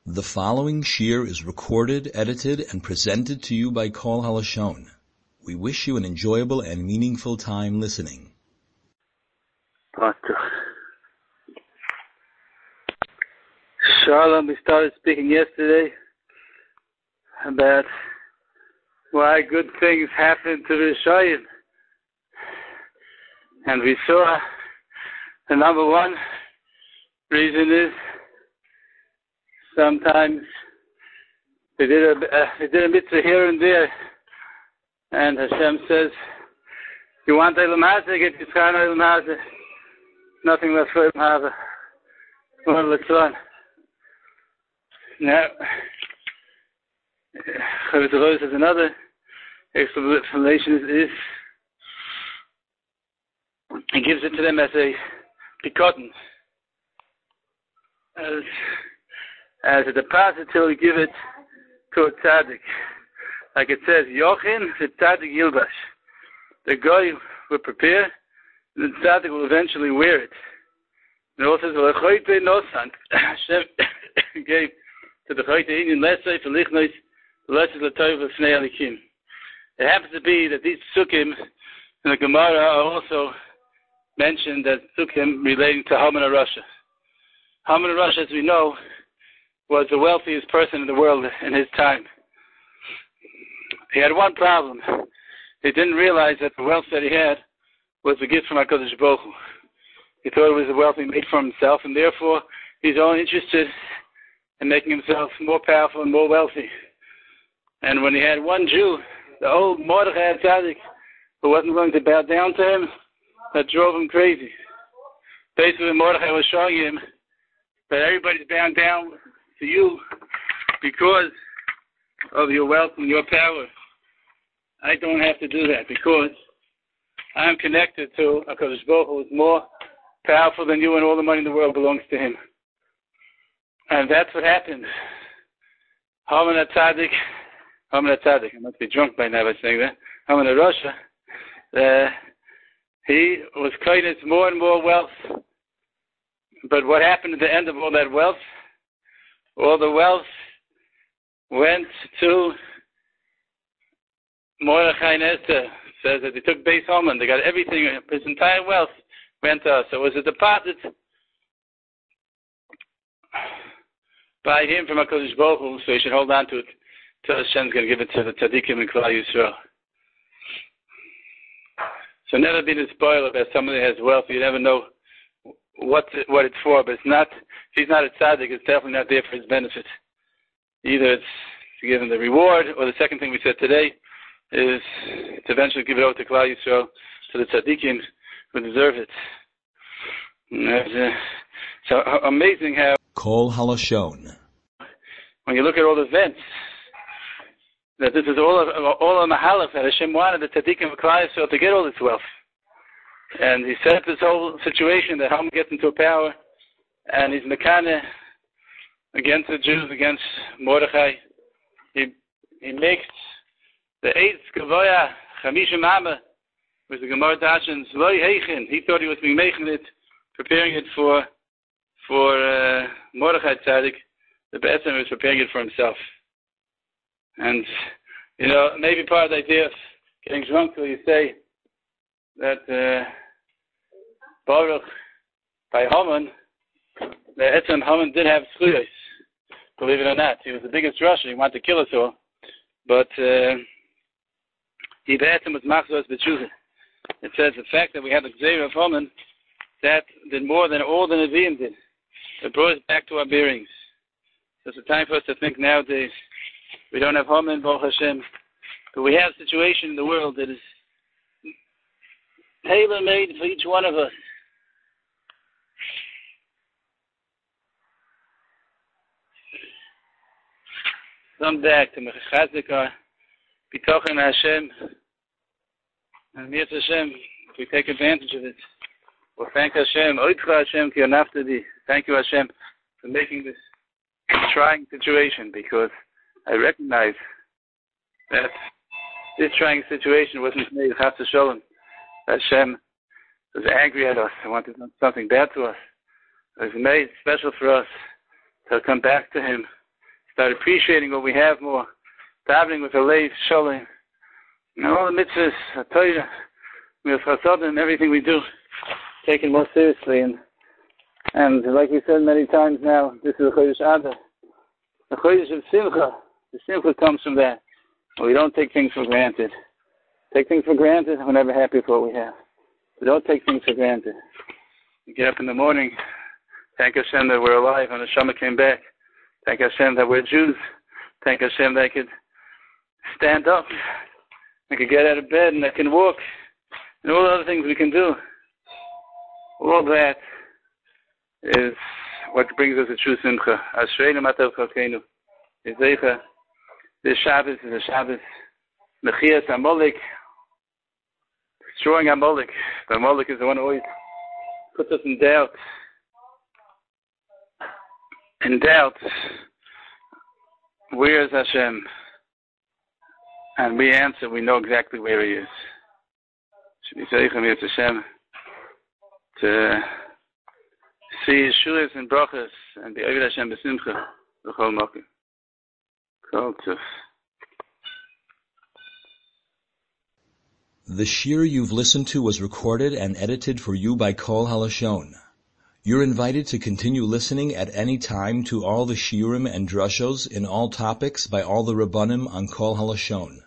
The following shir is recorded, edited, and presented to you by Kol Halashon. We wish you an enjoyable and meaningful time listening. Shalom, we started speaking yesterday about why good things happen to the Rishayim. And we saw the number one reason is sometimes they did a mitzvah here and there, and Hashem says, you want Elam Hazeh, get Yitzchak Elam Hazeh. Nothing left for Elam Hazeh. Well, let's run. Now, Chavis Alois has another explanation is he gives it to them as a pikotin, as a deposit till you give it to a tzaddik. Like it says, Yochin the tzaddik yilbash. The guy will prepare, and the tzaddik will eventually wear it. And it also says, Hashem gave to the Chayte Indian Lesay for Lichnois, Lesay Latov of Fnei Alikim. It happens to be that these psukim in the Gemara are also mentioned as psukim relating to Haman HaRasha. Haman HaRasha, as we know, was the wealthiest person in the world in his time. He had one problem. He didn't realize that the wealth that he had was a gift from HaKadosh Baruch Hu. He thought it was a wealth he made for himself, and therefore he's only interested in making himself more powerful and more wealthy. And when he had one Jew, the old Mordechai Tzaddik, who wasn't willing to bow down to him, that drove him crazy. Basically, Mordechai was showing him that everybody's bowing down to you because of your wealth and your power. I don't have to do that because I'm connected to HaKadosh Baruch Hu, who is more powerful than you, and all the money in the world belongs to him. And that's what happened. Haman HaTzadik, I must be drunk by now by saying that, Haman HaRasha, he was creating more and more wealth. But what happened at the end of all that wealth? All the wealth went to Mordechai and Esther. Says that they took Beis Haman, they got everything, his entire wealth went to us. So it was a deposit by him from HaKadosh Baruch Hu, so he should hold on to it till Hashem's going to give it to the Tzaddikim and Klal Yisrael. So never be spoiled about somebody that has wealth. You never know what it's for, but it's not. If he's not a tzaddik, it's definitely not there for his benefit. Either it's to give him the reward, or the second thing we said today is to eventually give it over to Klal Yisrael, to the tzaddikim who deserve it. So amazing how Kol Halashon. when you look at all the events, that this is all a mahalach that Hashem wanted the tzaddikim of Klal Yisrael to get all this wealth. And he set up this whole situation that Haman gets into power, and he's mekane against the Jews, against Mordechai. He makes the Eitz Gavoya Chamishim Amma, which the Gemara Dashens Loi Heichin. He thought he was being making it, preparing it for Mordechai Tzaddik. The Be'etzem was preparing it for himself. And, maybe part of the idea of getting drunk till you say that Baruch by Haman, the Etzem Haman did have zchuyos. Believe it or not, he was the biggest Russia. He wanted to kill us all, but he Etzem was machzos b'tshuva. It says the fact that we have the Gzeira of Haman that did more than all the Nevi'im did. It brought us back to our bearings. So it's a time for us to think nowadays. We don't have Haman, Baruch Hashem, but we have a situation in the world that is tailor-made for each one of us. Come back to Mechazikah, Bitochen Hashem, and Mir Hashem, if we take advantage of it. Well, thank Hashem, Oitcha Hashem, Ki Anaftadi. Thank you, Hashem, for making this trying situation, because I recognize that this trying situation wasn't made Chas Shalom. Hashem was angry at us and wanted something bad to us. It was made special for us to come back to Him start appreciating what we have more, davening with a leif, shalom, and all the mitzvahs, Torah, with chasadim, and everything we do, taken more seriously. And like we said many times now, this is the Chodesh Adar, the Chodesh of Simcha. The Simcha comes from that. We don't take things for granted. Take things for granted, and we're never happy with what we have. We don't take things for granted. We get up in the morning, thank Hashem that we're alive, and Neshama came back. Thank Hashem that we're Jews. Thank Hashem that I could stand up, I could get out of bed, and I can walk, and all the other things we can do. All that is what brings us a true Simcha. Ashreinu Matav Chalkeinu. Yizeicha. This Shabbos is a Shabbos. Mechias Amalek. Destroying Amalek. The Amalek is the one who always puts us in doubt. In doubt. Where is Hashem? And we answer, we know exactly where He is. Should be Zeichem Yetz Hashem to see Yeshuas and Brachas and the Ovid Hashem B'Simcha B'Chol Mokim. Kol Tov. The shir you've listened to was recorded and edited for you by Kol Halashon. You're invited to continue listening at any time to all the shiurim and drushos in all topics by all the Rabbanim on Kol Halashon.